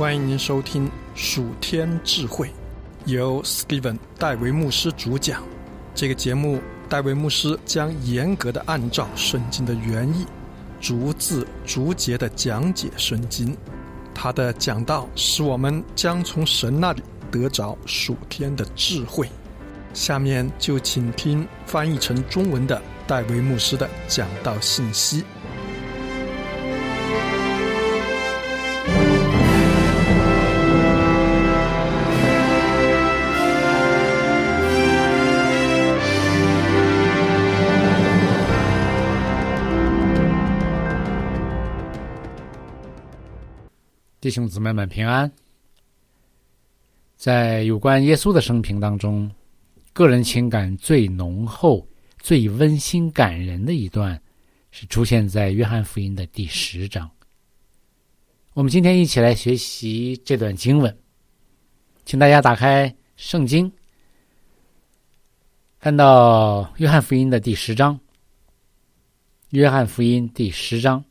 欢迎您收听属天智慧，由 Steven 戴维牧师主讲。这个节目，戴维牧师将严格的按照圣经的原意，逐字逐节的讲解圣经。他的讲道使我们将从神那里得着属天的智慧。下面就请听翻译成中文的戴维牧师的讲道信息。 弟兄姊妹们平安。在有关耶稣的生平当中，个人情感最浓厚、最温馨感人的一段是出现在约翰福音的第10章。我们今天一起来学习这段经文，请大家打开圣经，看到约翰福音的第10章。约翰福音第10章，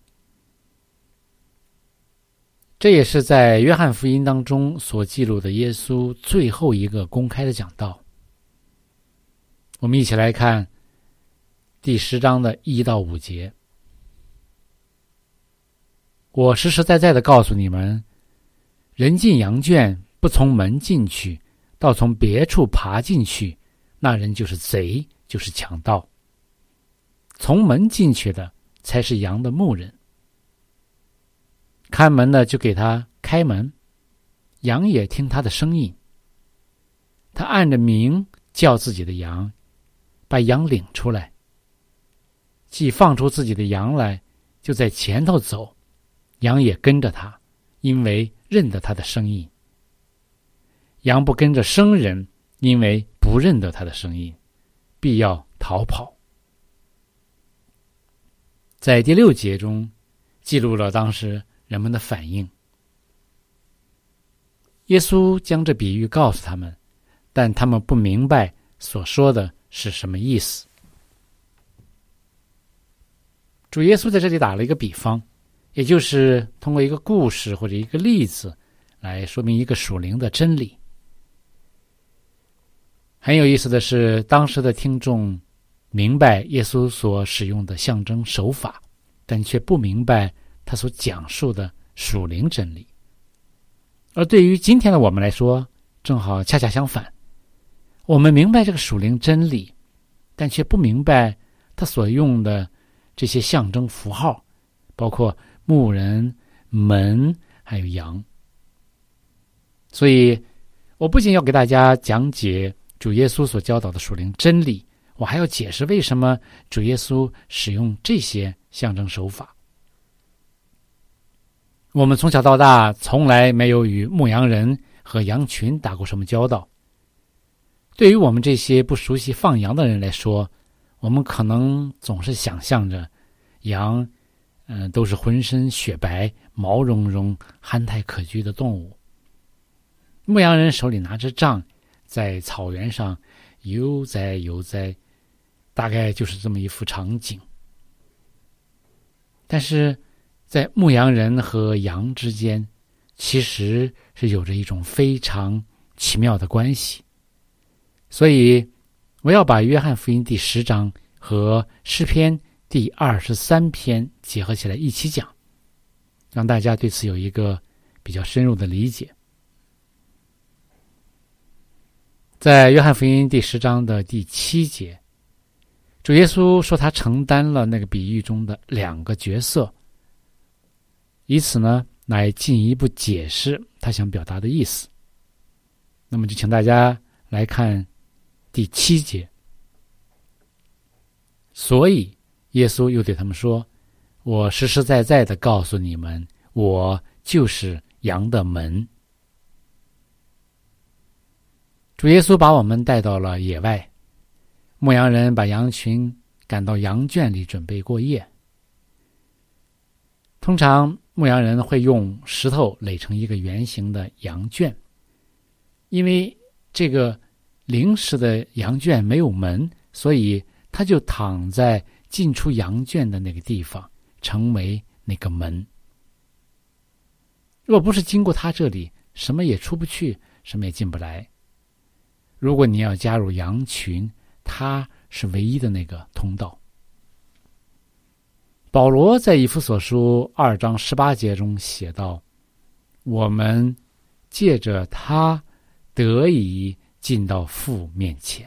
这也是在约翰福音当中所记录的耶稣最后一个公开的讲道。我们一起来看第10章的1到5节。我实实在在的告诉你们，人进羊圈不从门进去，倒从别处爬进去，那人就是贼，就是强盗。从门进去的才是羊的牧人。看门的就给他开门，羊也听他的声音。他按着名叫自己的羊，把羊领出来。既放出自己的羊来，就在前头走，羊也跟着他，因为认得他的声音。羊不跟着生人，因为不认得他的声音，必要逃跑。在第6节中记录了当时人们的反应。耶稣将这比喻告诉他们，但他们不明白所说的是什么意思。主耶稣在这里打了一个比方，也就是通过一个故事或者一个例子来说明一个属灵的真理。很有意思的是，当时的听众明白耶稣所使用的象征手法，但却不明白他所讲述的属灵真理。而对于今天的我们来说，正好恰恰相反，我们明白这个属灵真理，但却不明白他所用的这些象征符号，包括牧人、门还有羊。所以我不仅要给大家讲解主耶稣所教导的属灵真理，我还要解释为什么主耶稣使用这些象征手法。我们从小到大从来没有与牧羊人和羊群打过什么交道。对于我们这些不熟悉放羊的人来说，我们可能总是想象着羊都是浑身雪白、毛茸茸、憨态可掬的动物。牧羊人手里拿着杖，在草原上悠哉悠哉，大概就是这么一幅场景。但是在牧羊人和羊之间，其实是有着一种非常奇妙的关系。所以我要把约翰福音第10章和诗篇第23篇结合起来一起讲，让大家对此有一个比较深入的理解。在约翰福音第10章的第7节，主耶稣说他承担了那个比喻中的2个角色，以此呢来进一步解释他想表达的意思。那么就请大家来看第7节。所以耶稣又对他们说，我实实在在的告诉你们，我就是羊的门。主耶稣把我们带到了野外，牧羊人把羊群赶到羊圈里准备过夜。通常牧羊人会用石头垒成一个圆形的羊圈，因为这个临时的羊圈没有门，所以他就躺在进出羊圈的那个地方，成为那个门。 若不是经过他这里，什么也出不去，什么也进不来。如果你要加入羊群，他是唯一的那个通道。保罗在以弗所书2章18节中写道，我们借着他得以进到父面前。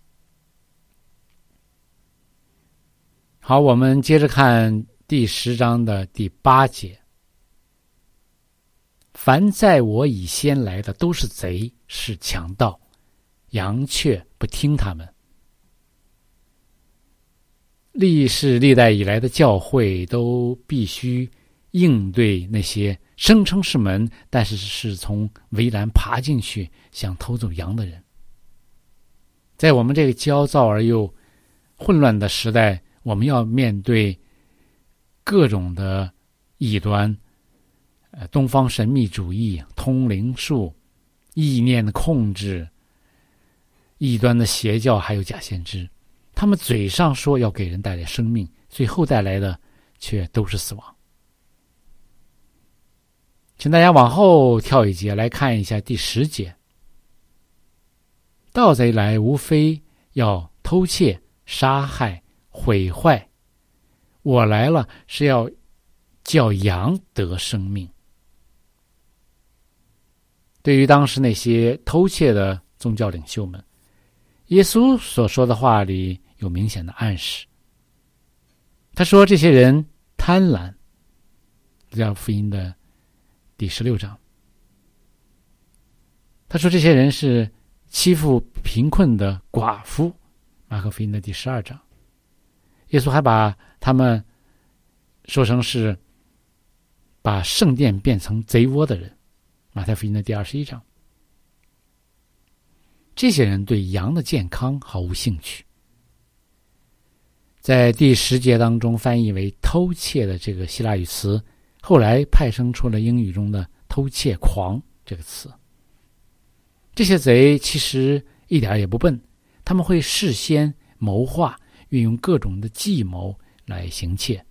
好，我们接着看第10章的第8节。凡在我以先来的都是贼，是强盗，羊却不听他们。历世历代以来的教会都必须应对那些声称是门，但是从围栏爬进去想偷走羊的人。在我们这个焦躁而又混乱的时代，我们要面对各种的异端，东方神秘主义、通灵术、意念的控制、异端的邪教，还有假先知。他们嘴上说要给人带来生命，最后带来的却都是死亡。请大家往后跳一节来看一下第10节。盗贼来，无非要偷窃、杀害、毁坏，我来了是要叫羊得生命。对于当时那些偷窃的宗教领袖们，耶稣所说的话里有明显的暗示。他说这些人贪婪，路加福音的第16章。他说这些人是欺负贫困的寡妇，马可福音的第12章。耶稣还把他们说成是把圣殿变成贼窝的人，马太福音的第21章。这些人对羊的健康毫无兴趣。在第10节当中翻译为偷窃的这个希腊语词，后来派生出了英语中的偷窃狂这个词。这些贼其实一点也不笨，他们会事先谋划，运用各种的计谋来行窃。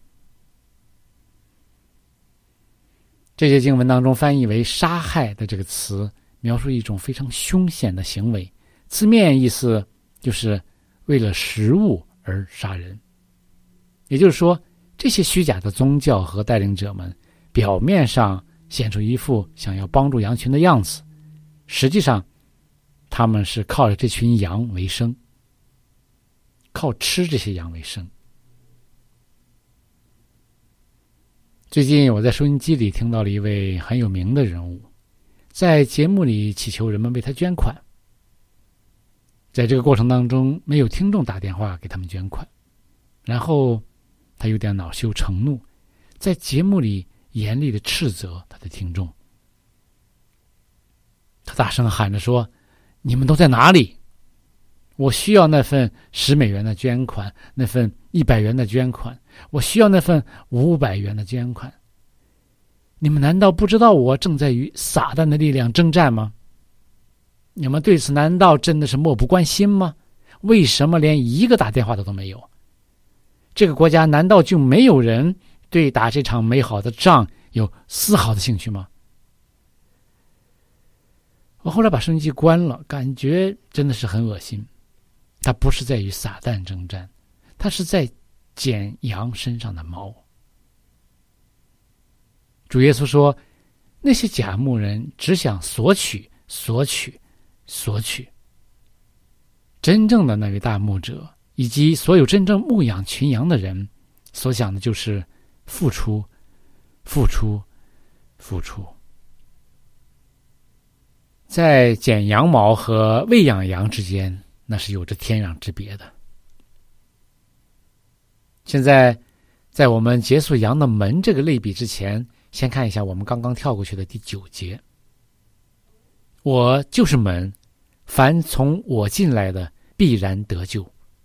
这些经文当中翻译为杀害的这个词，描述一种非常凶险的行为，字面意思就是为了食物而杀人。也就是说，这些虚假的宗教和带领者们表面上显出一副想要帮助羊群的样子，实际上他们是靠着这群羊为生，靠吃这些羊为生。最近我在收音机里听到了一位很有名的人物，在节目里祈求人们为他捐款。在这个过程当中，没有听众打电话给他们捐款，然后他有点恼羞成怒，在节目里严厉地斥责他的听众。他大声喊着说，你们都在哪里？我需要那份10美元的捐款，那份100元的捐款，我需要那份500元的捐款。你们难道不知道我正在与撒旦的力量征战吗？你们对此难道真的是漠不关心吗？为什么连一个打电话的都没有？这个国家难道就没有人对打这场美好的仗有丝毫的兴趣吗？我后来把收音机关了，感觉真的是很恶心。他不是在与撒旦征战，他是在剪羊身上的毛。主耶稣说，那些假牧人只想索取。真正的那位大牧者以及所有真正牧养群羊的人所想的就是付出。在剪羊毛和喂养羊之间，那是有着天壤之别的。现在在我们结束羊的门这个类比之前，先看一下我们刚刚跳过去的第9节。我就是门，凡从我进来的必然得救。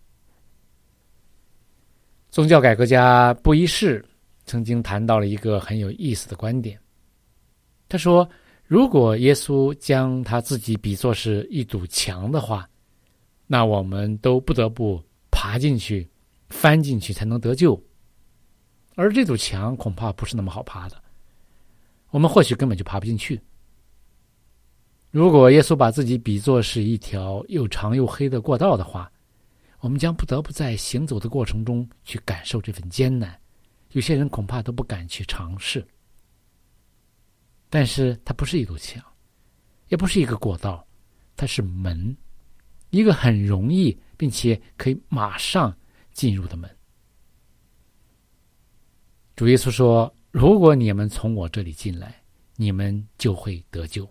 宗教改革家布伊士曾经谈到了一个很有意思的观点。他说，如果耶稣将他自己比作是一堵墙的话，那我们都不得不爬进去、翻进去才能得救。而这堵墙恐怕不是那么好爬的。 我们或许根本就爬不进去。如果耶稣把自己比作是一条又长又黑的过道的话，我们将不得不在行走的过程中去感受这份艰难，有些人恐怕都不敢去尝试。但是它不是一堵墙，也不是一个过道，它是门，一个很容易并且可以马上进入的门。主耶稣说，如果你们从我这里进来，你们就会得救。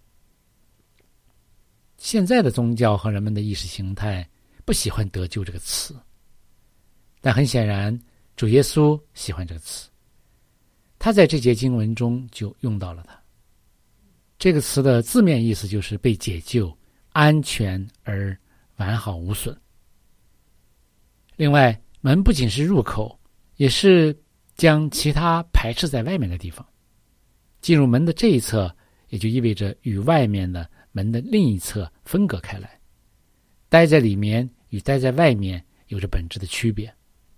现在的宗教和人们的意识形态不喜欢得救这个词，但很显然主耶稣喜欢这个词，他在这节经文中就用到了它。这个词的字面意思就是被解救，安全而完好无损。另外，门不仅是入口，也是将其他排斥在外面的地方。进入门的这一侧，也就意味着与外面的门的另一侧分隔开来，待在里面与待在外面有着本质的区别。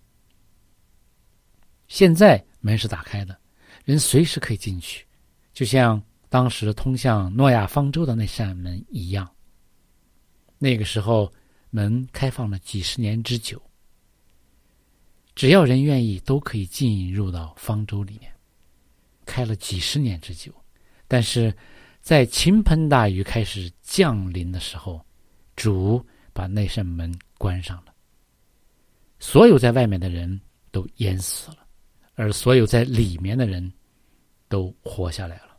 现在门是打开的，人随时可以进去，就像当时通向诺亚方舟的那扇门一样。那个时候门开放了几十年之久，只要人愿意都可以进入到方舟里面，开了几十年之久。但是在倾盆大雨开始降临的时候，主把那扇门关上了，所有在外面的人都淹死了，而所有在里面的人都活下来了。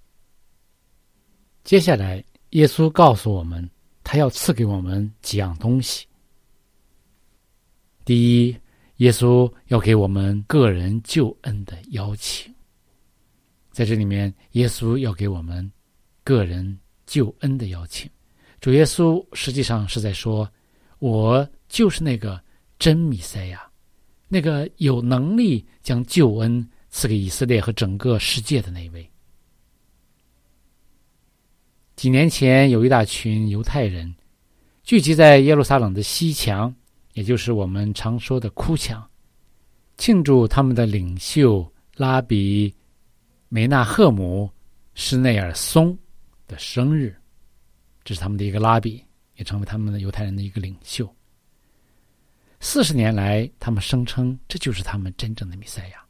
接下来耶稣告诉我们，他要赐给我们几样东西。第一，耶稣要给我们个人救恩的邀请。在这里面，耶稣要给我们个人救恩的邀请。主耶稣实际上是在说，我就是那个真弥赛亚，那个有能力将救恩赐给以色列和整个世界的那位。几年前，有一大群犹太人聚集在耶路撒冷的西墙，也就是我们常说的哭墙，庆祝他们的领袖拉比梅纳赫姆施内尔松的生日。这是他们的一个拉比，也成为他们的犹太人的一个领袖。40年来，他们声称这就是他们真正的弥赛亚。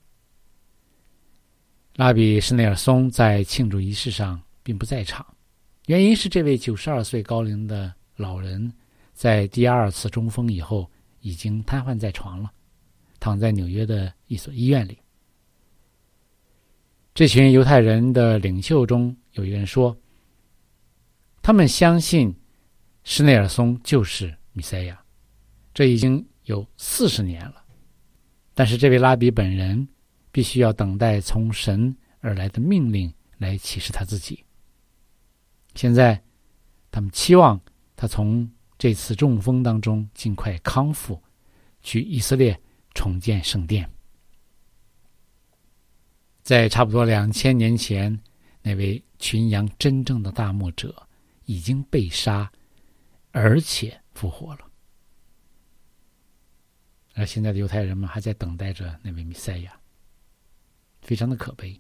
拉比施内尔松在庆祝仪式上并不在场，原因是这位92岁高龄的老人在第2次中风以后已经瘫痪在床了，躺在纽约的一所医院里。这群犹太人的领袖中有一个人说，他们相信施内尔松就是弥赛亚，这已经有40年了，但是这位拉比本人必须要等待从神而来的命令来启示他自己。现在他们期望他从这次中风当中尽快康复，去以色列重建圣殿。在差不多2000年前，那位群羊真正的大牧者已经被杀，而且复活了。而现在的犹太人们还在等待着那位弥赛亚，非常的可悲。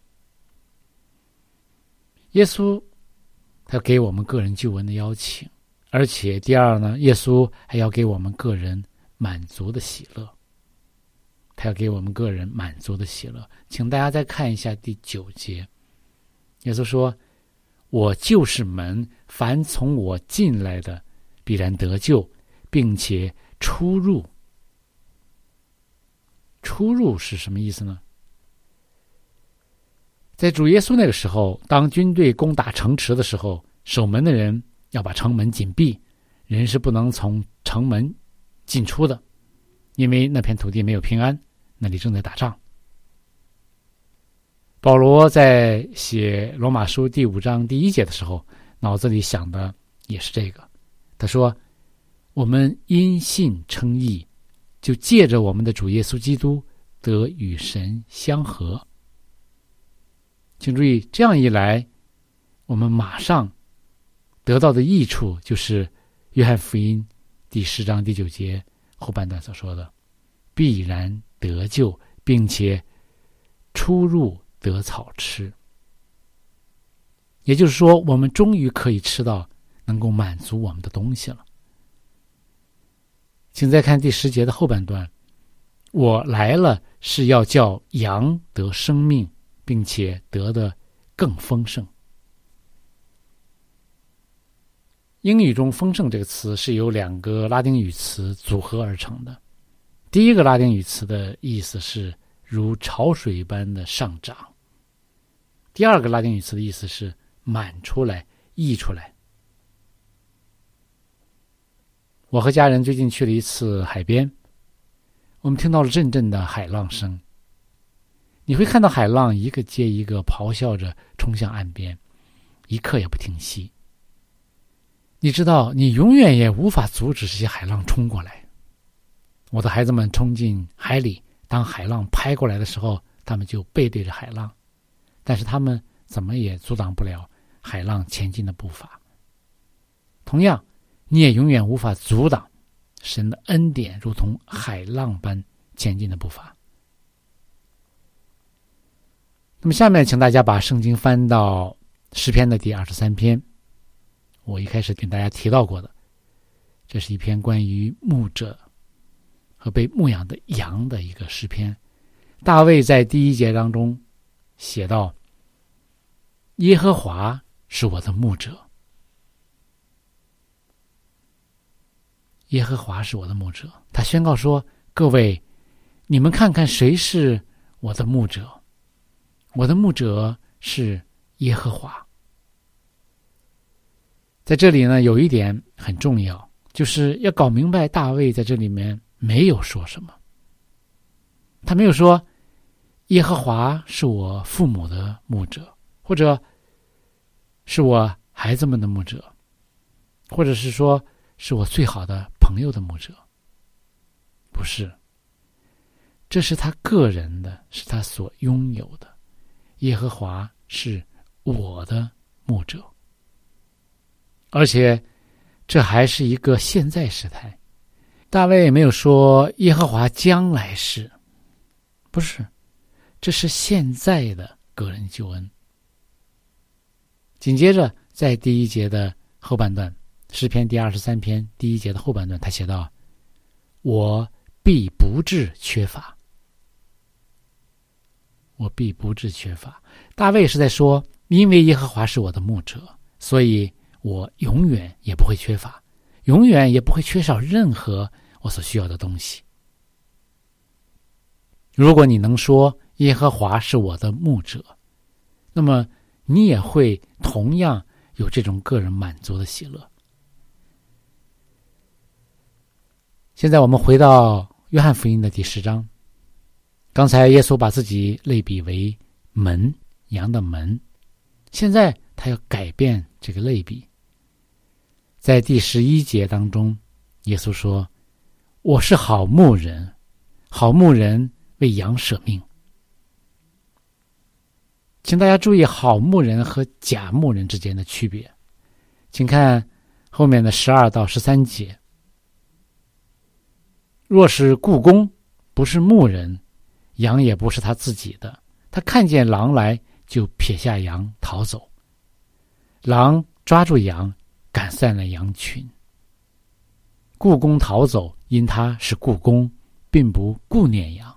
耶稣他给我们个人救恩的邀请，而且第二呢，耶稣还要给我们个人满足的喜乐。他要给我们个人满足的喜乐。请大家再看一下第9节，耶稣说，我就是门，凡从我进来的必然得救，并且出入。出入是什么意思呢？在主耶稣那个时候，当军队攻打城池的时候，守门的人要把城门紧闭，人是不能从城门进出的，因为那片土地没有平安，那里正在打仗。保罗在写罗马书第5章第1节的时候，脑子里想的也是这个。他说，我们因信称义，就借着我们的主耶稣基督得与神相合。请注意，这样一来，我们马上得到的益处就是约翰福音第10章第9节后半段所说的，必然得救，并且出入得草吃。 也就是说，我们终于可以吃到能够满足我们的东西了。请再看第10节的后半段，我来了是要叫羊得生命，并且得的更丰盛。英语中丰盛这个词是由2个拉丁语词组合而成的。第一个拉丁语词的意思是如潮水般的上涨，第二个拉丁语词的意思是满出来、溢出来。我和家人最近去了一次海边，我们听到了阵阵的海浪声。你会看到海浪一个接一个咆哮着冲向岸边，一刻也不停息。你知道，你永远也无法阻止这些海浪冲过来。我的孩子们冲进海里，当海浪拍过来的时候，他们就背对着海浪，但是他们怎么也阻挡不了海浪前进的步伐。同样，你也永远无法阻挡神的恩典如同海浪般前进的步伐。那么下面请大家把圣经翻到诗篇的第23篇，我一开始跟大家提到过的，这是一篇关于牧者和被牧养的羊的一个诗篇。大卫在第1节当中写道：耶和华是我的牧者。耶和华是我的牧者。他宣告说，各位，你们看看谁是我的牧者？我的牧者是耶和华。在这里呢，有一点很重要，就是要搞明白大卫在这里面没有说什么。他没有说耶和华是我父母的牧者，或者是我孩子们的牧者，或者是说是我最好的朋友的牧者。不是，这是他个人的，是他所拥有的。耶和华是我的牧者，而且这还是一个现在时态。大卫没有说耶和华将来是，不是，这是现在的个人救恩。紧接着在第1节的后半段，诗篇第23篇第1节的后半段，他写道：我必不致缺乏。我必不致缺乏。大卫是在说，因为耶和华是我的牧者，所以我永远也不会缺乏，永远也不会缺少任何我所需要的东西。如果你能说耶和华是我的牧者，那么你也会同样有这种个人满足的喜乐。现在我们回到约翰福音的第10章。刚才耶稣把自己类比为门，羊的门。现在他要改变这个类比。在第11节当中，耶稣说：我是好牧人，好牧人为羊舍命。请大家注意好牧人和假牧人之间的区别。请看后面的12到13节。若是雇工，不是牧人，羊也不是他自己的，他看见狼来，就撇下羊逃走。狼抓住羊，赶散了羊群。雇工逃走，因他是雇工，并不顾念羊。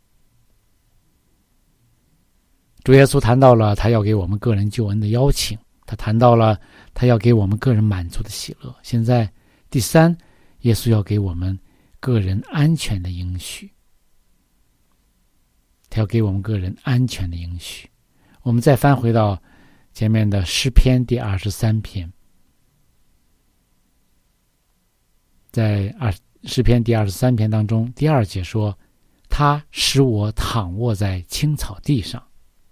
主耶稣谈到了他要给我们个人救恩的邀请，他谈到了他要给我们个人满足的喜乐。现在第3，耶稣要给我们个人安全的应许。他要给我们个人安全的应许。我们再翻回到前面的诗篇第23篇，在诗篇第23篇当中，第2节说：他使我躺卧在青草地上。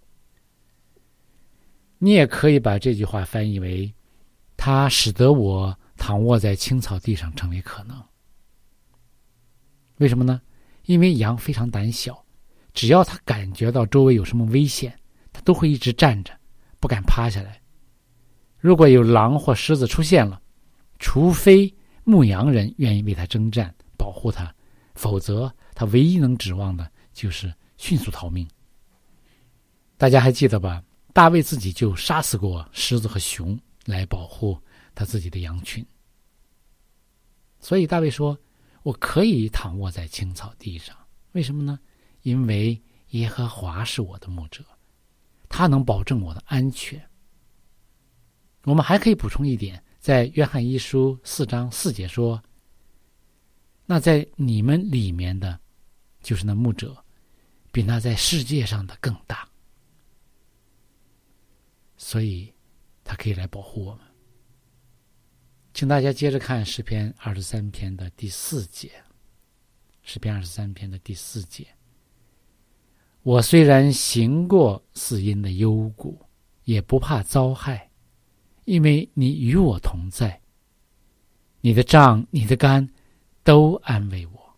你也可以把这句话翻译为：他使得我躺卧在青草地上成为可能。为什么呢？因为羊非常胆小，只要他感觉到周围有什么危险，他都会一直站着，不敢趴下来。如果有狼或狮子出现了，除非牧羊人愿意为他征战，保护他，否则他唯一能指望的就是迅速逃命。大家还记得吧？ 大卫自己就杀死过狮子和熊来保护他自己的羊群。所以大卫说，我可以躺卧在青草地上，为什么呢？因为耶和华是我的牧者，他能保证我的安全。我们还可以补充一点，在约翰一书4章4节说，那在你们里面的就是那牧者，比那在世界上的更大，所以他可以来保护我们。请大家接着看诗篇23篇的第4节。诗篇23篇的第4节，我虽然行过死荫的幽谷，也不怕遭害，因为你与我同在，你的杖你的竿都安慰我。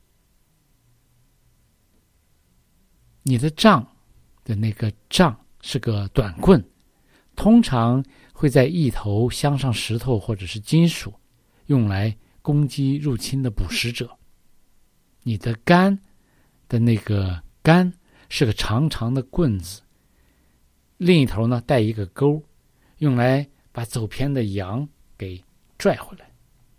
你的杖的那个杖是个短棍，通常会在一头镶上石头或者是金属，用来攻击入侵的捕食者。你的竿的那个竿是个长长的棍子，另一头呢带一个钩，用来把走偏的羊给拽回来。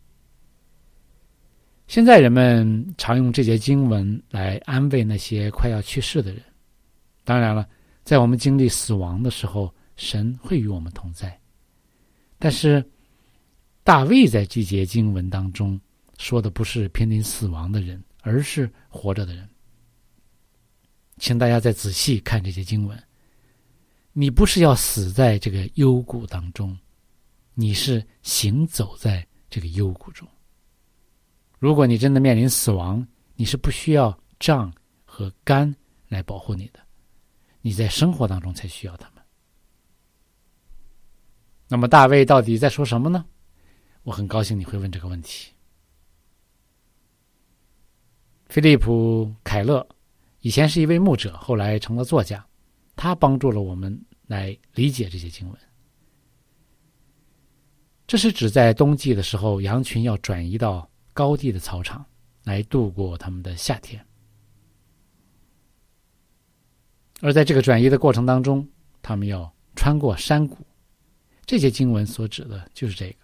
现在人们常用这节经文来安慰那些快要去世的人。当然了，在我们经历死亡的时候，神会与我们同在。但是大卫在这节经文当中说的不是濒临死亡的人，而是活着的人。请大家再仔细看这些经文，你不是要死在这个幽谷当中，你是行走在这个幽谷中。如果你真的面临死亡，你是不需要杖和竿来保护你的，你在生活当中才需要他们。那么大卫到底在说什么呢？我很高兴你会问这个问题。菲利普·凯勒以前是一位牧者，后来成了作家，他帮助了我们来理解这些经文。这是指在冬季的时候，羊群要转移到高地的草场来度过他们的夏天，而在这个转移的过程当中，他们要穿过山谷。这些经文所指的就是这个。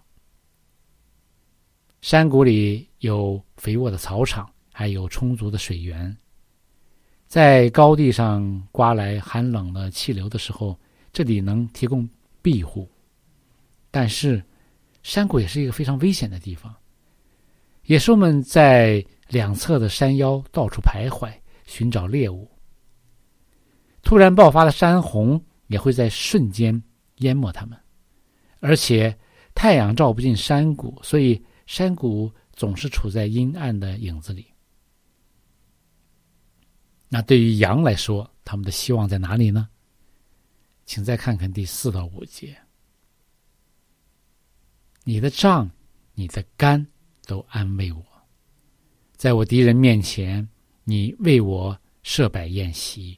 山谷里有肥沃的草场，还有充足的水源。在高地上刮来寒冷的气流的时候，这里能提供庇护。但是山谷也是一个非常危险的地方，野兽们在两侧的山腰到处徘徊，寻找猎物。突然爆发的山洪也会在瞬间淹没它们，而且太阳照不进山谷，所以山谷总是处在阴暗的影子里。那对于羊来说，他们的希望在哪里呢？请再看看第4到5节。你的杖你的竿都安慰我，在我敌人面前，你为我设摆宴席。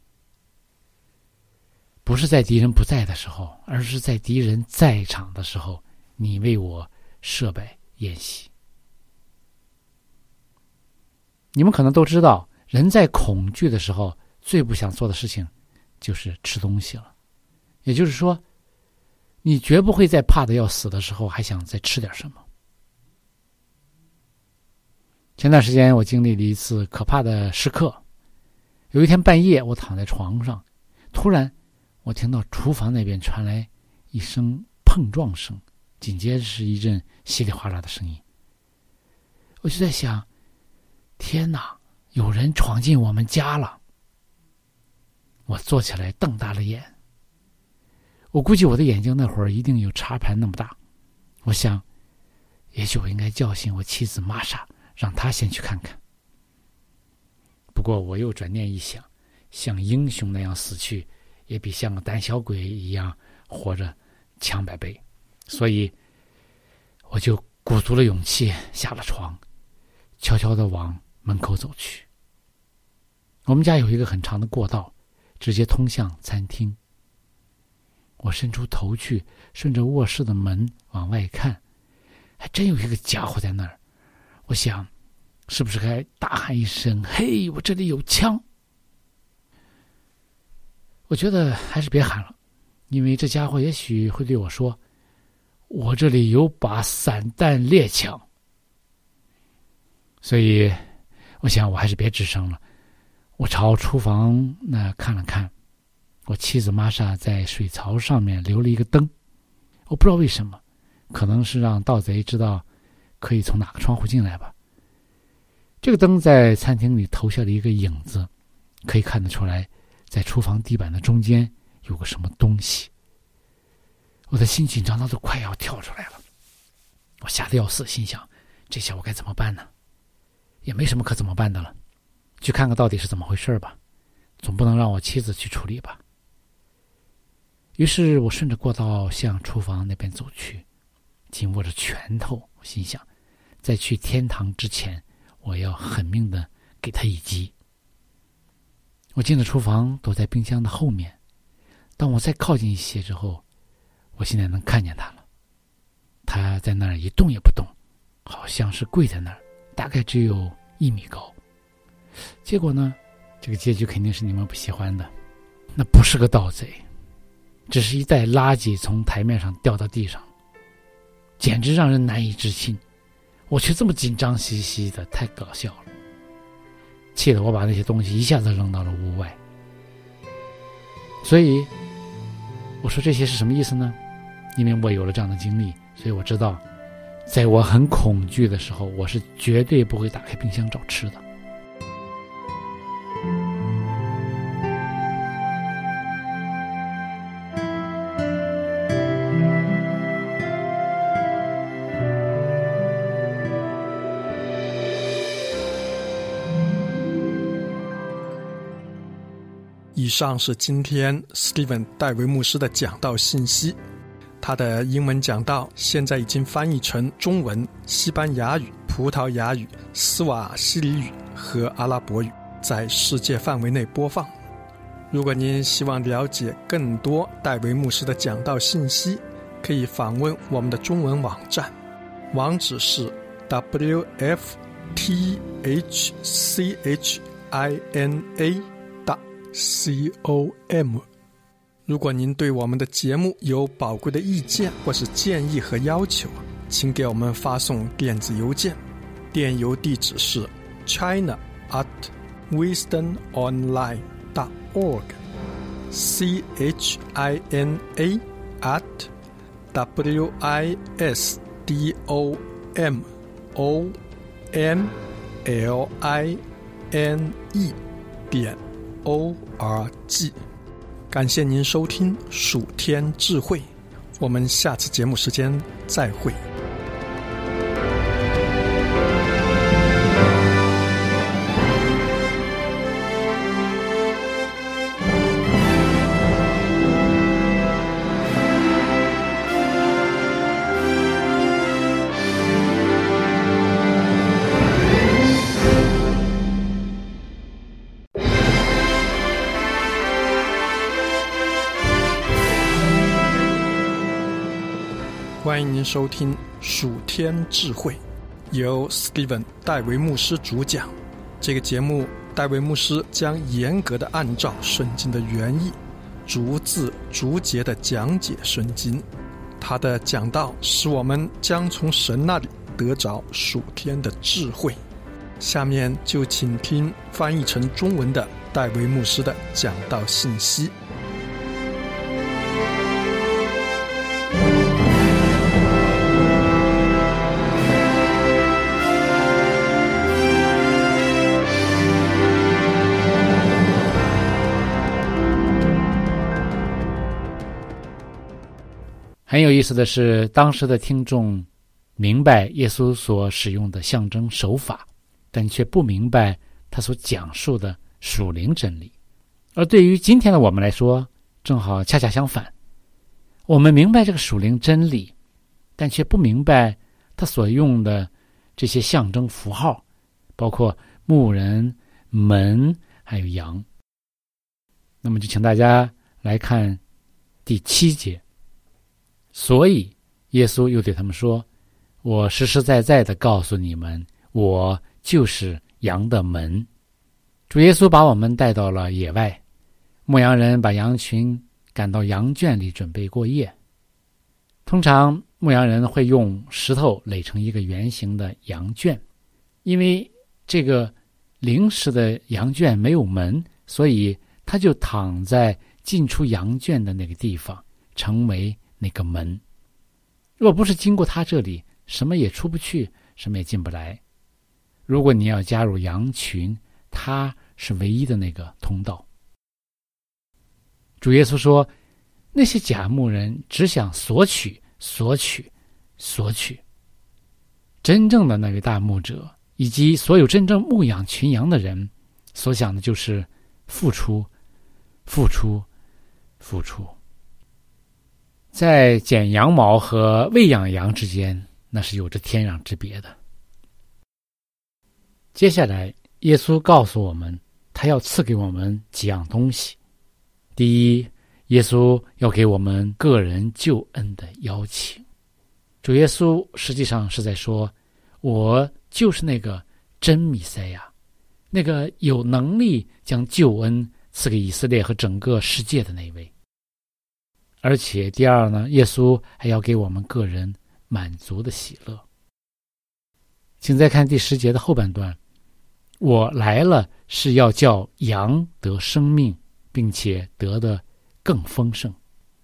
不是在敌人不在的时候，而是在敌人在场的时候，你为我设摆宴席。你们可能都知道，人在恐惧的时候最不想做的事情就是吃东西了。也就是说，你绝不会在怕得要死的时候还想再吃点什么。前段时间我经历了一次可怕的时刻。有一天半夜，我躺在床上，突然我听到厨房那边传来一声碰撞声，紧接着是一阵稀里哗啦的声音。我就在想，天哪，有人闯进我们家了。我坐起来瞪大了眼，我估计我的眼睛那会儿一定有茶盘那么大。我想，也许我应该叫醒我妻子玛莎，让她先去看看。不过我又转念一想，像英雄那样死去，也比像个胆小鬼一样活着强百倍。所以我就鼓足了勇气下了床，悄悄地往门口走去。我们家有一个很长的过道，直接通向餐厅。我伸出头去，顺着卧室的门往外看，还真有一个家伙在那儿。我想，是不是该大喊一声，嘿，我这里有枪。我觉得还是别喊了， 因为这家伙也许会对我说，我这里有把散弹猎枪。所以我想我还是别吱声了。我朝厨房那看了看，我妻子玛莎在水槽上面留了一个灯，我不知道为什么，可能是让盗贼知道可以从哪个窗户进来吧。这个灯在餐厅里投下了一个影子，可以看得出来在厨房地板的中间有个什么东西。我的心紧张到都快要跳出来了，我吓得要死，心想这下我该怎么办呢？也没什么可怎么办的了，去看看到底是怎么回事吧，总不能让我妻子去处理吧。于是我顺着过道向厨房那边走去，紧握着拳头，我心想在去天堂之前，我要狠命的给他一击。我进了厨房，躲在冰箱的后面。当我再靠近一些之后，我现在能看见他了。他在那儿一动也不动，好像是跪在那儿，大概只有1米高。结果呢，这个结局肯定是你们不喜欢的。那不是个盗贼，只是一袋垃圾从台面上掉到地上，简直让人难以置信。我却这么紧张兮兮的，太搞笑了。气得我把那些东西一下子扔到了屋外。所以我说这些是什么意思呢？因为我有了这样的经历，所以我知道在我很恐惧的时候，我是绝对不会打开冰箱找吃的。 以上是今天 Steven 戴维牧师的讲道信息。他的英文讲道现在已经翻译成中文、西班牙语、葡萄牙语、斯瓦希里语和阿拉伯语，在世界范围内播放。如果您希望了解更多戴维牧师的讲道信息，可以访问我们的中文网站，网址是 wfthchina.com。 如果您对我们的节目有宝贵的意见或是建议和要求，请给我们发送电子邮件，电邮地址是 china@wisdomonline.org china@wisdomonline.org。 感谢您收听属天智慧，我们下次节目时间再会。欢迎您收听属天智慧，由 Steven 戴维牧师主讲。这个节目戴维牧师将严格的按照圣经的原意，逐字逐节的讲解圣经。他的讲道使我们将从神那里得着属天的智慧。下面就请听翻译成中文的戴维牧师的讲道信息。 很有意思的是，当时的听众明白耶稣所使用的象征手法，但却不明白他所讲述的属灵真理。而对于今天的我们来说，正好恰恰相反，我们明白这个属灵真理，但却不明白他所用的这些象征符号，包括牧人、门还有羊。那么就请大家来看第7节。所以耶稣又对他们说，我实实在在地告诉你们，我就是羊的门。主耶稣把我们带到了野外，牧羊人把羊群赶到羊圈里准备过夜。通常牧羊人会用石头垒成一个圆形的羊圈，因为这个临时的羊圈没有门，所以他就躺在进出羊圈的那个地方，成为那个门。若不是经过他这里，什么也出不去，什么也进不来。如果你要加入羊群，他是唯一的那个通道。主耶稣说，那些假牧人只想索取。真正的那位大牧者以及所有真正牧养群羊的人所想的就是付出。在剪羊毛和喂养羊之间，那是有着天壤之别的。接下来耶稣告诉我们，他要赐给我们几样东西。第一，耶稣要给我们个人救恩的邀请。主耶稣实际上是在说，我就是那个真弥赛亚，那个有能力将救恩赐给以色列和整个世界的那位。而且第二呢，耶稣还要给我们个人满足的喜乐。请再看第10节的后半段，我来了是要叫羊得生命，并且得的更丰盛。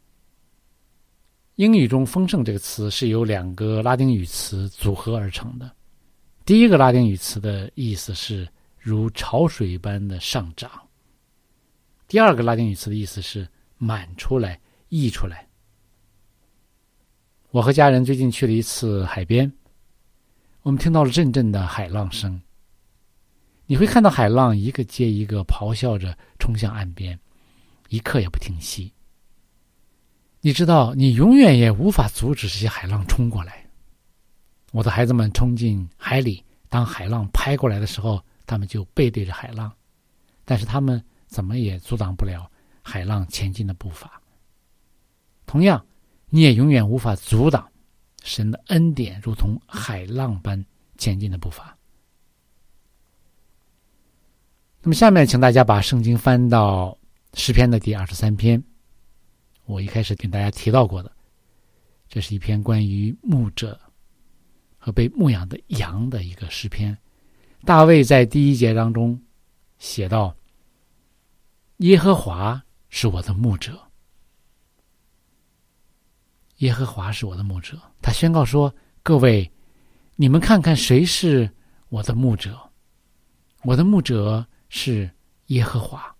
英语中丰盛这个词是由2个拉丁语词组合而成的。第一个拉丁语词的意思是如潮水般的上涨，第二个拉丁语词的意思是满出来，溢出来。我和家人最近去了一次海边，我们听到了阵阵的海浪声。你会看到海浪一个接一个咆哮着冲向岸边，一刻也不停息。你知道，你永远也无法阻止这些海浪冲过来。我的孩子们冲进海里，当海浪拍过来的时候，他们就背对着海浪，但是他们怎么也阻挡不了海浪前进的步伐。同样，你也永远无法阻挡神的恩典如同海浪般前进的步伐。那么下面请大家把圣经翻到诗篇的第23篇，我一开始跟大家提到过的，这是一篇关于牧者和被牧养的羊的一个诗篇。大卫在第1节当中写道，耶和华是我的牧者。耶和华是我的牧者，他宣告说，各位，你们看看谁是我的牧者？我的牧者是耶和华。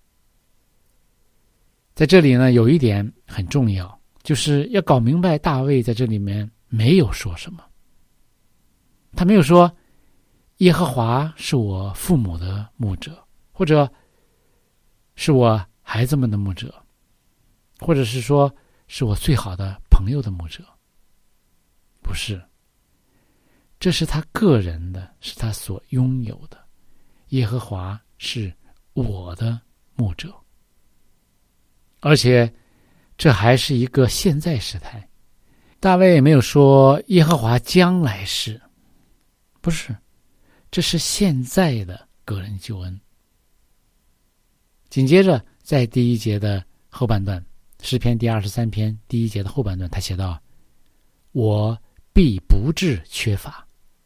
在这里呢，有一点很重要，就是要搞明白大卫在这里面没有说什么。他没有说耶和华是我父母的牧者，或者是我孩子们的牧者，或者是说是我最好的朋友的牧者。不是，这是他个人的，是他所拥有的。耶和华是我的牧者，而且这还是一个现在时态。大卫也没有说耶和华将来是，不是，这是现在的个人救恩。紧接着在第1节的后半段，诗篇第23篇第1节的后半段，他写道，我必不致缺乏。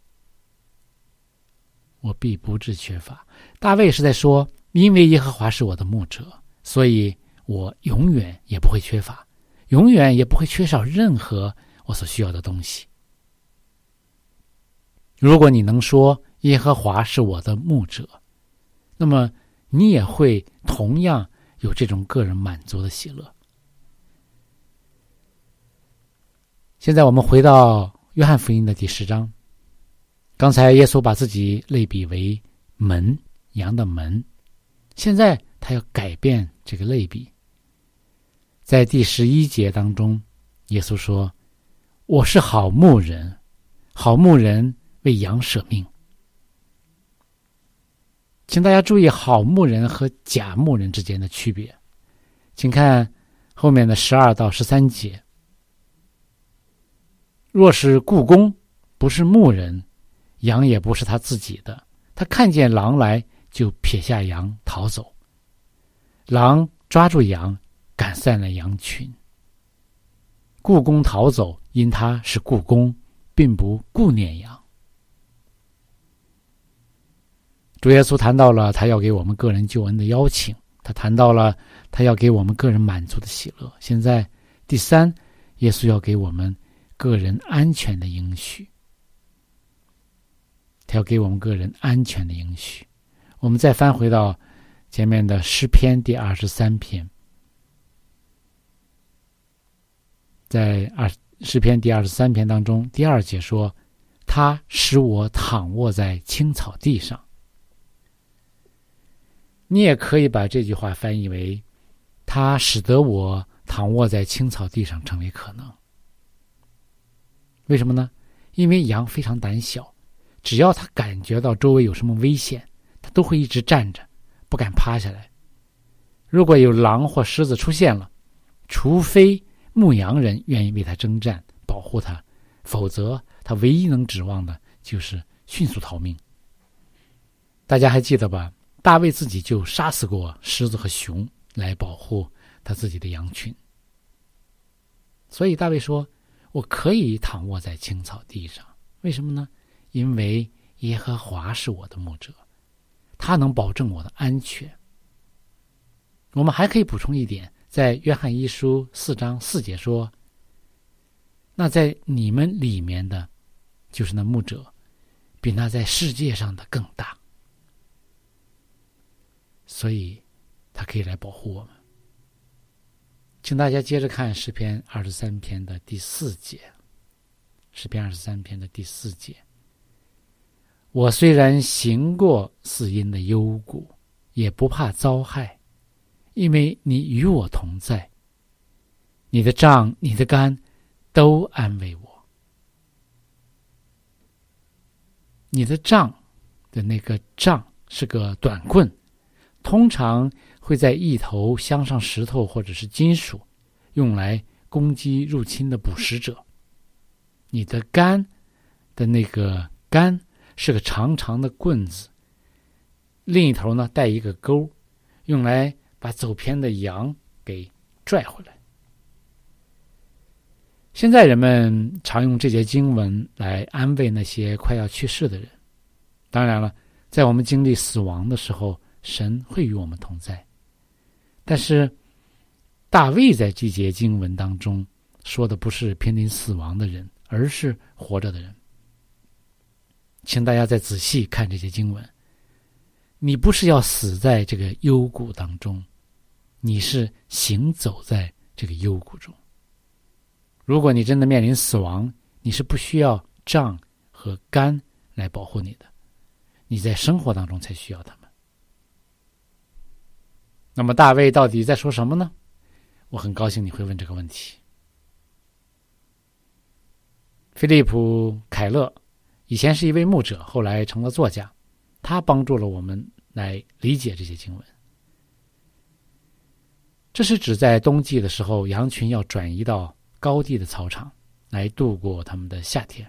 我必不致缺乏。大卫是在说，因为耶和华是我的牧者，所以我永远也不会缺乏，永远也不会缺少任何我所需要的东西。如果你能说耶和华是我的牧者，那么你也会同样有这种个人满足的喜乐。现在我们回到约翰福音的第10章。刚才耶稣把自己类比为门，羊的门。现在他要改变这个类比。在第11节当中，耶稣说，我是好牧人，好牧人为羊舍命。请大家注意好牧人和假牧人之间的区别。请看后面的12到13节。若是雇工，不是牧人，羊也不是他自己的，他看见狼来，就撇下羊逃走。狼抓住羊， 赶散了羊群。雇工逃走，因他是雇工，并不顾念羊。主耶稣谈到了他要给我们个人救恩的邀请，他谈到了他要给我们个人满足的喜乐。现在第三，耶稣要给我们个人安全的应许，他要给我们个人安全的应许。我们再翻回到前面的诗篇第23篇，在诗篇第23篇当中，第2节说，他使我躺卧在青草地上。你也可以把这句话翻译为，他使得我躺卧在青草地上成为可能。为什么呢？因为羊非常胆小，只要他感觉到周围有什么危险，他都会一直站着，不敢趴下来。如果有狼或狮子出现了，除非牧羊人愿意为他征战，保护他，否则他唯一能指望的就是迅速逃命。大家还记得吧？大卫自己就杀死过狮子和熊来保护他自己的羊群。所以大卫说，我可以躺卧在青草地上。为什么呢？因为耶和华是我的牧者，他能保证我的安全。我们还可以补充一点，在约翰一书4章4节说，那在你们里面的，就是那牧者，比那在世界上的更大，所以他可以来保护我们。请大家接着看诗篇23篇的第4节。诗篇23篇的第4节，我虽然行过死荫的幽谷，也不怕遭害，因为你与我同在，你的杖你的竿都安慰我。你的杖的那个杖是个短棍，通常会在一头镶上石头或者是金属，用来攻击入侵的捕食者。你的竿的那个竿是个长长的棍子，另一头呢带一个钩，用来把走偏的羊给拽回来。现在人们常用这节经文来安慰那些快要去世的人。当然了，在我们经历死亡的时候，神会与我们同在。但是大卫在这节经文当中说的不是濒临死亡的人，而是活着的人。请大家再仔细看这些经文，你不是要死在这个幽谷当中，你是行走在这个幽谷中。如果你真的面临死亡，你是不需要杖和竿来保护你的，你在生活当中才需要他们。那么大卫到底在说什么呢？我很高兴你会问这个问题。菲利普·凯勒以前是一位牧者，后来成了作家，他帮助了我们来理解这些经文。这是指在冬季的时候，羊群要转移到高地的草场来度过他们的夏天，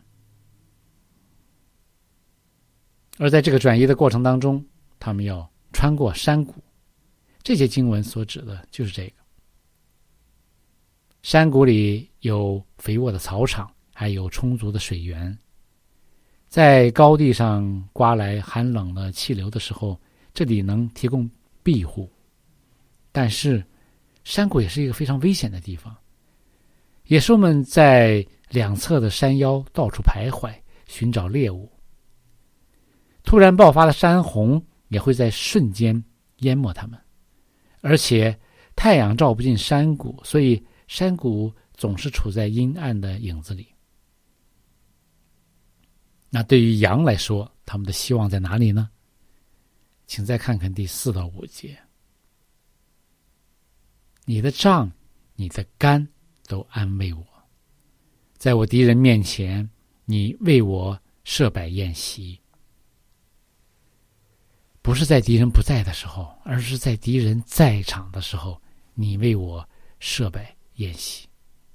而在这个转移的过程当中，他们要穿过山谷。这些经文所指的就是这个。山谷里有肥沃的草场，还有充足的水源。在高地上刮来寒冷的气流的时候，这里能提供庇护。但是山谷也是一个非常危险的地方，野兽们在两侧的山腰到处徘徊，寻找猎物。突然爆发的山洪也会在瞬间淹没它们，而且太阳照不进山谷，所以山谷总是处在阴暗的影子里。那对于羊来说，他们的希望在哪里呢？请再看看第4到5节。你的杖你的竿都安慰我，在我敌人面前，你为我设摆宴席。不是在敌人不在的时候，而是在敌人在场的时候，你为我设摆宴席。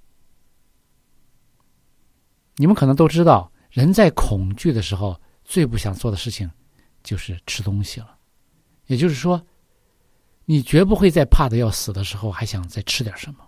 你们可能都知道，人在恐惧的时候最不想做的事情就是吃东西了。也就是说， 你绝不会在怕得要死的时候还想再吃点什么。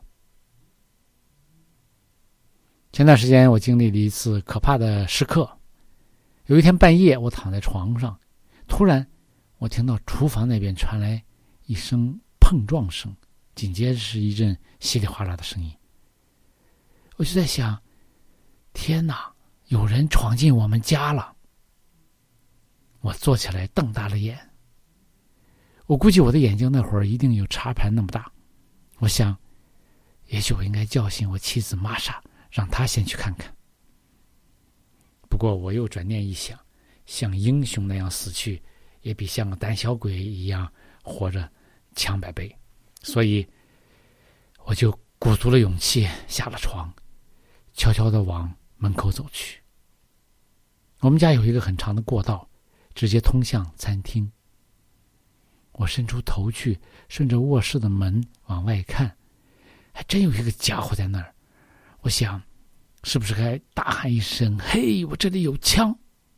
前段时间我经历了一次可怕的时刻，有一天半夜我躺在床上，突然我听到厨房那边传来一声碰撞声，紧接着是一阵稀里哗啦的声音。我就在想，天哪，有人闯进我们家了。我坐起来瞪大了眼，我估计我的眼睛那会儿一定有茶盘那么大。我想，也许我应该叫醒我妻子玛莎，让她先去看看。不过我又转念一想，像英雄那样死去，也比像个胆小鬼一样活着强百倍。所以我就鼓足了勇气下了床，悄悄地往门口走去。我们家有一个很长的过道，直接通向餐厅。我伸出头去，顺着卧室的门往外看，还真有一个家伙在那儿。我想，是不是该大喊一声，嘿，我这里有枪。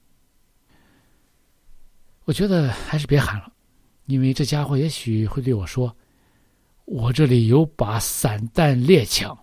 我觉得还是别喊了，因为这家伙也许会对我说，我这里有把散弹猎枪。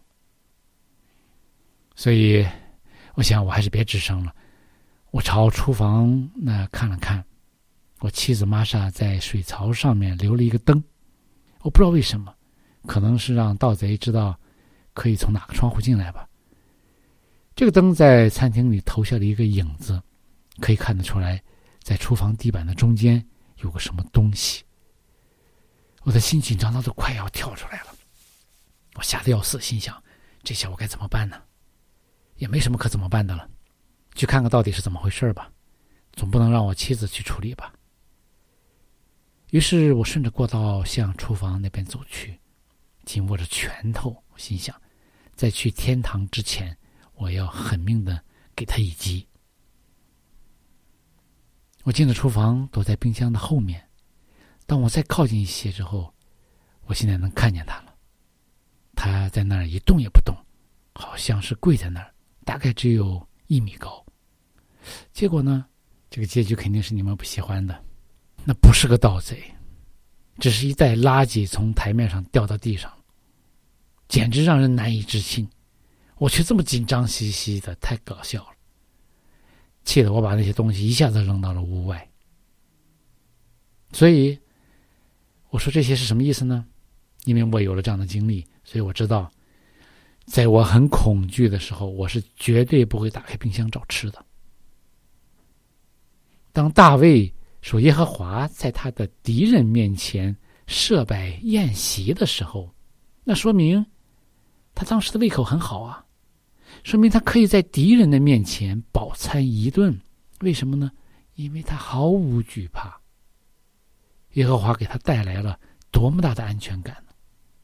所以我想我还是别吱声了。我朝厨房那看了看，我妻子玛莎在水槽上面留了一个灯，我不知道为什么，可能是让盗贼知道可以从哪个窗户进来吧。这个灯在餐厅里投下了一个影子，可以看得出来，在厨房地板的中间有个什么东西。我的心紧张到都快要跳出来了，我吓得要死，心想这下我该怎么办呢？也没什么可怎么办的了，去看看到底是怎么回事吧，总不能让我妻子去处理吧。于是我顺着过道向厨房那边走去，紧握着拳头，我心想，在去天堂之前，我要狠命的给他一击。我进了厨房，躲在冰箱的后面。当我再靠近一些之后，我现在能看见他了。他在那儿一动也不动，好像是跪在那儿，大概只有1米高。结果呢，这个结局肯定是你们不喜欢的。那不是个盗贼，只是一袋垃圾从台面上掉到地上，简直让人难以置信。我却这么紧张兮兮的，太搞笑了，气得我把那些东西一下子扔到了屋外。所以我说这些是什么意思呢？因为我有了这样的经历，所以我知道，在我很恐惧的时候，我是绝对不会打开冰箱找吃的。当大卫说耶和华在他的敌人面前设摆宴席的时候，那说明他当时的胃口很好啊，说明他可以在敌人的面前饱餐一顿。为什么呢？因为他毫无惧怕。耶和华给他带来了多么大的安全感呢？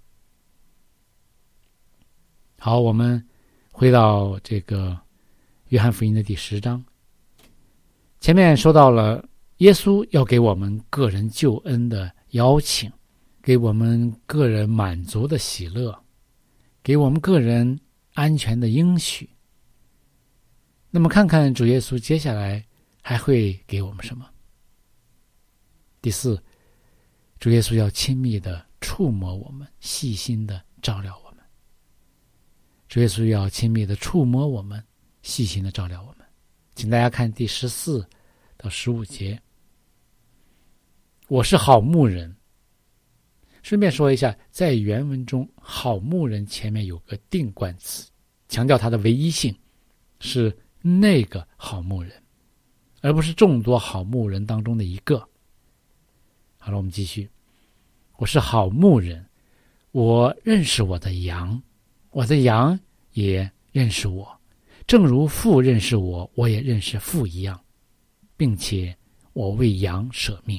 好，我们回到这个约翰福音的第10章。前面说到了耶稣要给我们个人救恩的邀请，给我们个人满足的喜乐，给我们个人安全的应许。那么看看主耶稣接下来还会给我们什么？第4，主耶稣要亲密的触摸我们，细心的照料我们。主耶稣要亲密的触摸我们，细心的照料我们。请大家看第14到15节。我是好牧人。顺便说一下，在原文中好牧人前面有个定冠词，强调它的唯一性，是那个好牧人，而不是众多好牧人当中的一个。好了，我们继续。我是好牧人，我认识我的羊，我的羊也认识我，正如父认识我，我也认识父一样，并且我为羊舍命。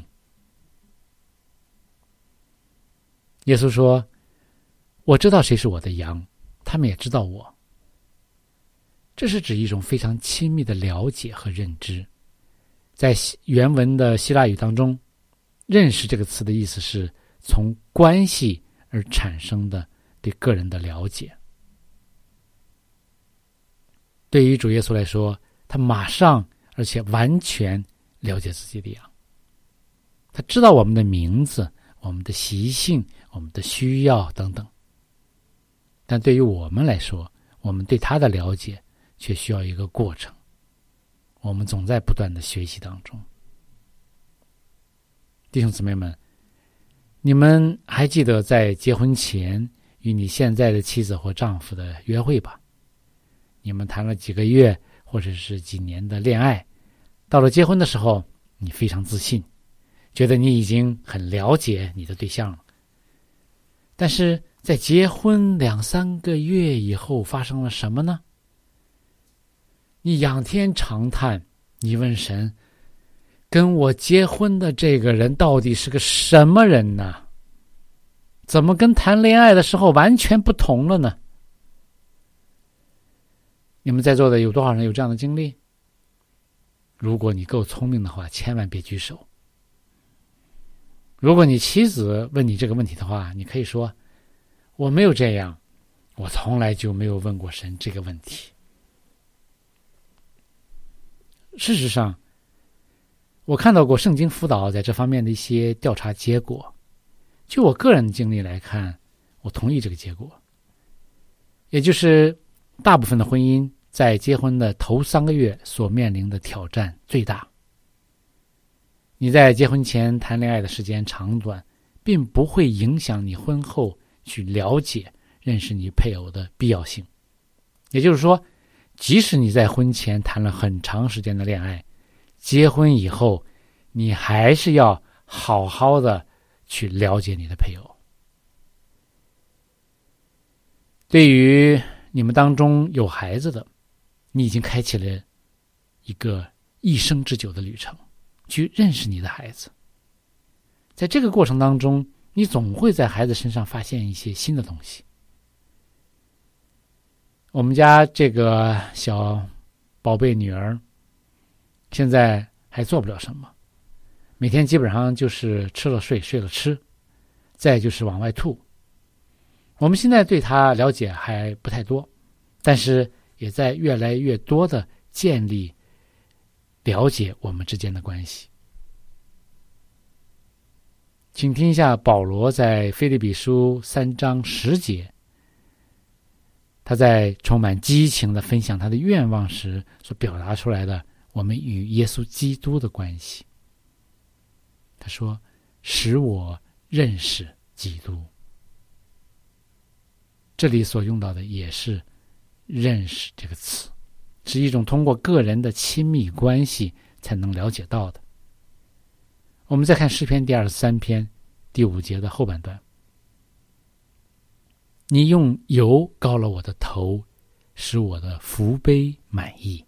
耶稣说，我知道谁是我的羊，他们也知道我。这是指一种非常亲密的了解和认知。在原文的希腊语当中，认识这个词的意思是从关系而产生的对个人的了解。对于主耶稣来说，他马上而且完全了解自己的羊，他知道我们的名字，我我们的习性、我们的需要等等。但对于我们来说，我们对他的了解却需要一个过程，我们总在不断的学习当中。弟兄姊妹们，你们还记得在结婚前与你现在的妻子或丈夫的约会吧？你们谈了几个月或者是几年的恋爱，到了结婚的时候，你非常自信，觉得你已经很了解你的对象了。但是在结婚2-3个月以后发生了什么呢？你仰天长叹，你问神，跟我结婚的这个人到底是个什么人呢？怎么跟谈恋爱的时候完全不同了呢？你们在座的有多少人有这样的经历？如果你够聪明的话，千万别举手。如果你妻子问你这个问题的话，你可以说，我没有这样，我从来就没有问过神这个问题。事实上，我看到过圣经辅导在这方面的一些调查结果。就我个人的经历来看，我同意这个结果。也就是大部分的婚姻在结婚的头3个月所面临的挑战最大。你在结婚前谈恋爱的时间长短，并不会影响你婚后去了解、认识你配偶的必要性。也就是说，即使你在婚前谈了很长时间的恋爱，结婚以后，你还是要好好的去了解你的配偶。对于你们当中有孩子的，你已经开启了一个一生之久的旅程，去认识你的孩子。在这个过程当中，你总会在孩子身上发现一些新的东西。我们家这个小宝贝女儿现在还做不了什么，每天基本上就是吃了睡，睡了吃，再就是往外吐。我们现在对她了解还不太多，但是也在越来越多的建立了解我们之间的关系。请听一下保罗在腓立比书3章10节，他在充满激情的分享他的愿望时所表达出来的我们与耶稣基督的关系。他说，使我认识基督。这里所用到的也是认识这个词，是一种通过个人的亲密关系才能了解到的。我们再看诗篇第23篇第5节的后半段，你用油膏了我的头，使我的福杯满溢。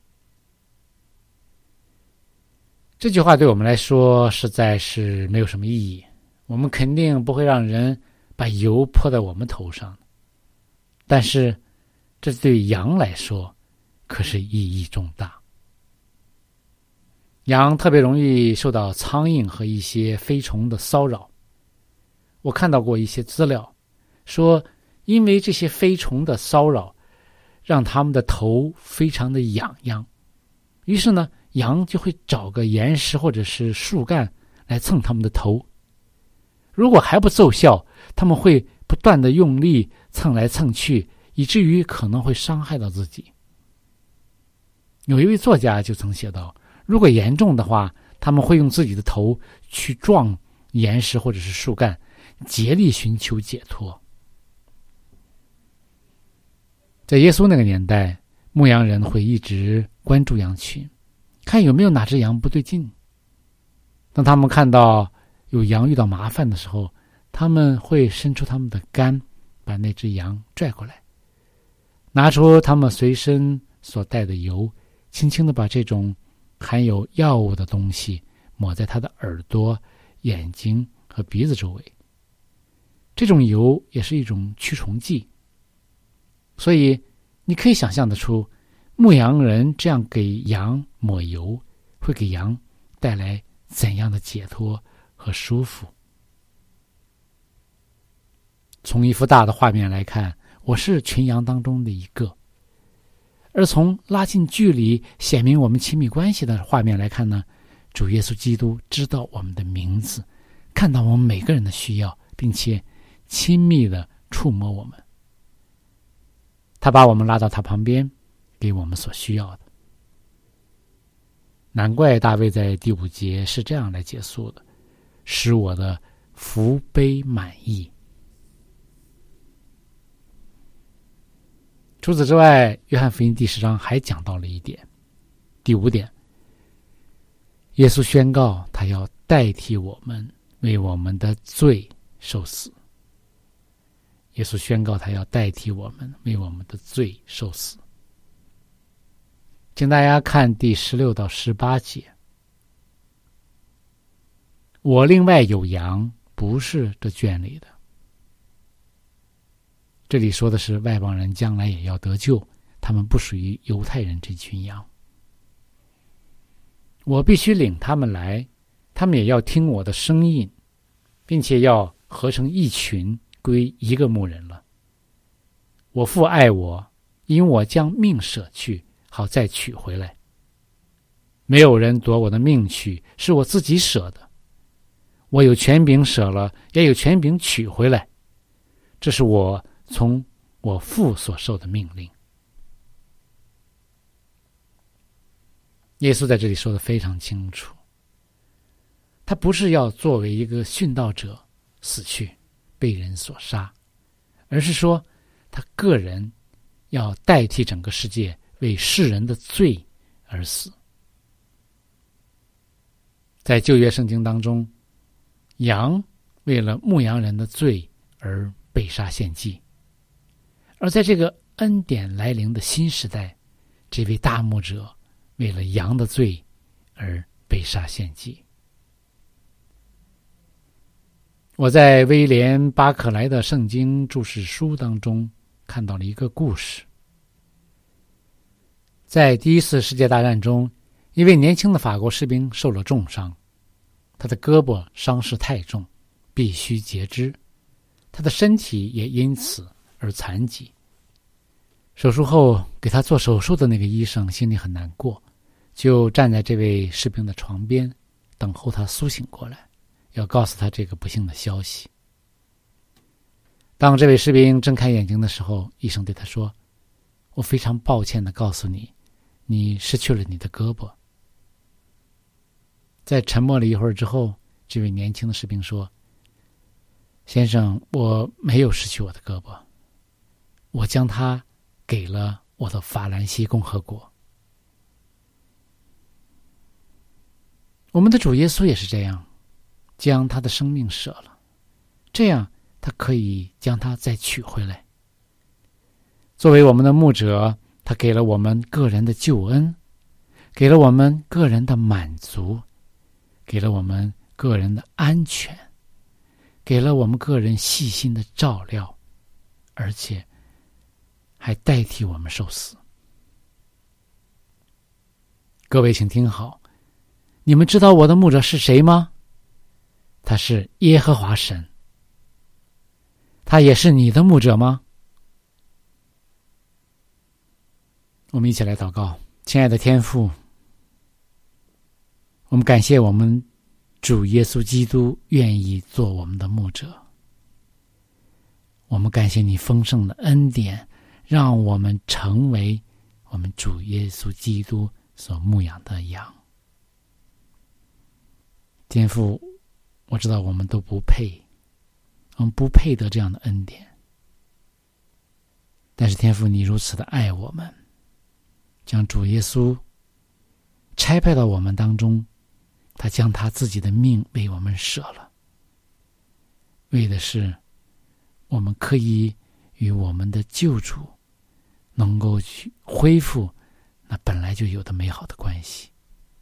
这句话对我们来说实在是没有什么意义，我们肯定不会让人把油泼在我们头上，但是这对羊来说可是意义重大。羊特别容易受到苍蝇和一些飞虫的骚扰。我看到过一些资料说，因为这些飞虫的骚扰让它们的头非常的痒痒，于是呢，羊就会找个岩石或者是树干来蹭它们的头。如果还不奏效，它们会不断的用力蹭来蹭去，以至于可能会伤害到自己。有一位作家就曾写道，如果严重的话，他们会用自己的头去撞岩石或者是树干，竭力寻求解脱。在耶稣那个年代，牧羊人会一直关注羊群，看有没有哪只羊不对劲。当他们看到有羊遇到麻烦的时候，他们会伸出他们的竿，把那只羊拽过来，拿出他们随身所带的油，轻轻地把这种含有药物的东西抹在他的耳朵、眼睛和鼻子周围。这种油也是一种驱虫剂，所以你可以想象得出，牧羊人这样给羊抹油，会给羊带来怎样的解脱和舒服。从一幅大的画面来看，我是群羊当中的一个，而从拉近距离显明我们亲密关系的画面来看呢，主耶稣基督知道我们的名字， 看到我们每个人的需要，并且亲密地触摸我们。他把我们拉到他旁边，给我们所需要的。难怪大卫在第5节是这样来结束的：使我的福杯满溢。除此之外，约翰福音第10章还讲到了一点，第5点，耶稣宣告他要代替我们为我们的罪受死。耶稣宣告他要代替我们为我们的罪受死。请大家看第16到18节。我另外有羊，不是这圈里的。这里说的是外邦人将来也要得救，他们不属于犹太人这群羊。我必须领他们来，他们也要听我的声音，并且要合成一群，归一个牧人了。我父爱我，因我将命舍去，好再取回来。没有人夺我的命去，是我自己舍的。我有权柄舍了，也有权柄取回来。这是我从我父所受的命令。耶稣在这里说得非常清楚，他不是要作为一个殉道者死去，被人所杀，而是说他个人要代替整个世界为世人的罪而死。在旧约圣经当中，羊为了牧羊人的罪而被杀献祭，而在这个恩典来临的新时代，这位大牧者为了羊的罪而被杀献祭。我在威廉·巴克莱的圣经注释书当中看到了一个故事。在第1次世界大战中，一位年轻的法国士兵受了重伤，他的胳膊伤势太重，必须截肢，他的身体也因此而残疾。手术后给他做手术的那个医生心里很难过，就站在这位士兵的床边，等候他苏醒过来，要告诉他这个不幸的消息。当这位士兵睁开眼睛的时候，医生对他说：我非常抱歉地告诉你，你失去了你的胳膊。在沉默了一会儿之后，这位年轻的士兵说：先生，我没有失去我的胳膊，我将它给了我的法兰西共和国。我们的主耶稣也是这样，将他的生命舍了，这样他可以将它再取回来。作为我们的牧者，他给了我们个人的救恩，给了我们个人的满足，给了我们个人的安全，给了我们个人细心的照料，而且还代替我们受死。各位请听好，你们知道我的牧者是谁吗？他是耶和华神。他也是你的牧者吗？我们一起来祷告。亲爱的天父，我们感谢我们主耶稣基督愿意做我们的牧者。我们感谢你丰盛的恩典，让我们成为我们主耶稣基督所牧养的羊。天父，我知道我们都不配，我们不配得这样的恩典，但是天父，你如此的爱我们，将主耶稣差派到我们当中，他将他自己的命为我们舍了，为的是我们可以与我们的救主能够去恢复那本来就有的美好的关系。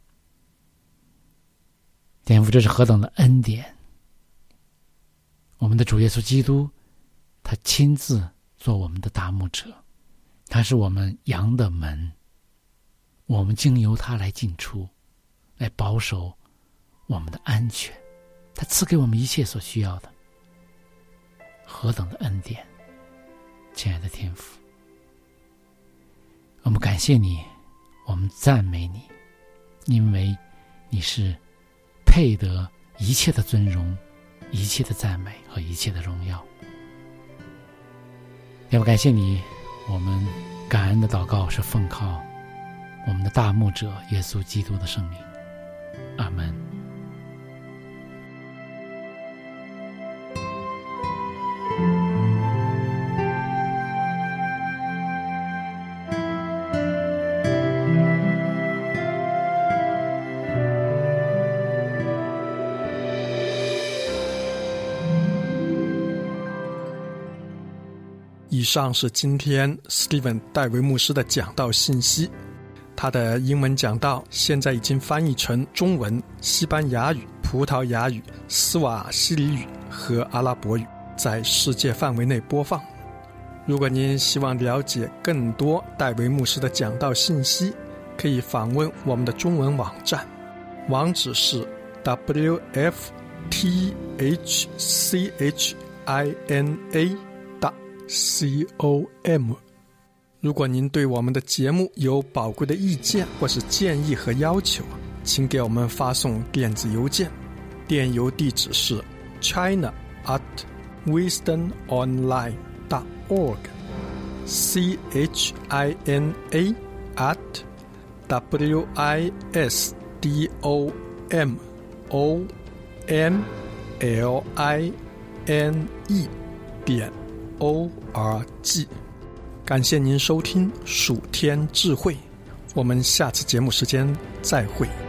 天父，这是何等的恩典！我们的主耶稣基督，他亲自做我们的大牧者，他是我们羊的门，我们经由他来进出，来保守我们的安全，他赐给我们一切所需要的。何等的恩典！亲爱的天父，我们感谢你，我们赞美你，因为你是配得一切的尊荣一切的赞美和一切的荣耀。要不感谢你，我们感恩的祷告是奉靠我们的大牧者耶稣基督的圣名，阿们。 以上是今天 Steven 戴维牧师的讲道信息。他的英文讲道现在已经翻译成中文、西班牙语、葡萄牙语、斯瓦希里语和阿拉伯语，在世界范围内播放。如果您希望了解更多戴维牧师的讲道信息，可以访问我们的中文网站，网址是 wfthchina.com。如果您对我们的节目有宝贵的意见或是建议和要求，请给我们发送电子邮件，电邮地址是 china@wisdomonline.org china@wisdomonline.org。感谢您收听蜀天智慧，我们下次节目时间再会。